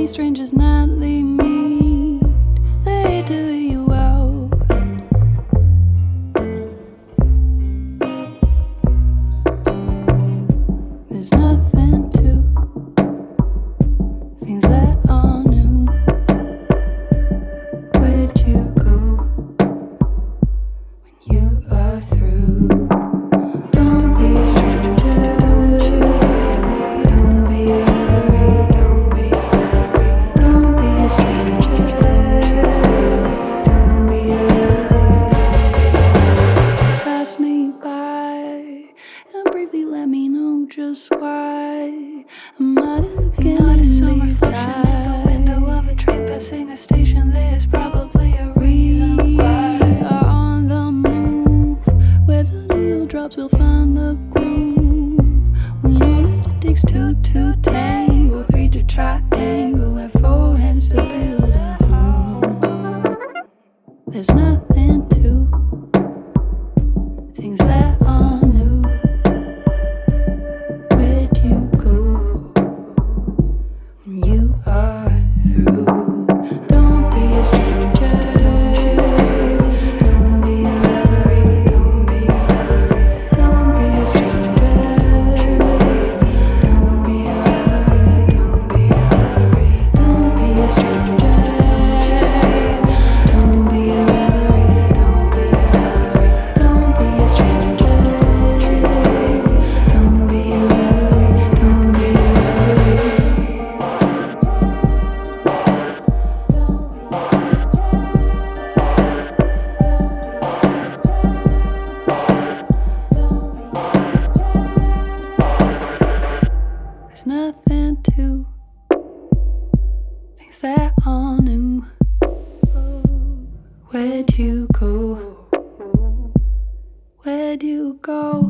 strangers nightly meet. They do you out. There's nothing to things that are new. Where'd you go when you are through? Don't be a stranger. Don't be a reverie. Don't be a stranger. Don't be a reverie. Pass me by and briefly let me know just why I'm out of the game. Notice some reflection in the window of a train passing a station. There's probably a reason why. We are on the move. Where the needle drops, we'll find the groove. We know that it takes two to tango, three to triangle, and four hands to build a home. There's nothing to things that are new. Where'd you go when you are through? Don't be a stranger. Don't be a reverie. Don't be a stranger. Don't be a reverie. Don't be a stranger. Don't be a reverie. Don't be a stranger. Don't be a reverie. Don't be a reverie. There's nothing to things that are new. Where'd you go? Where'd you go?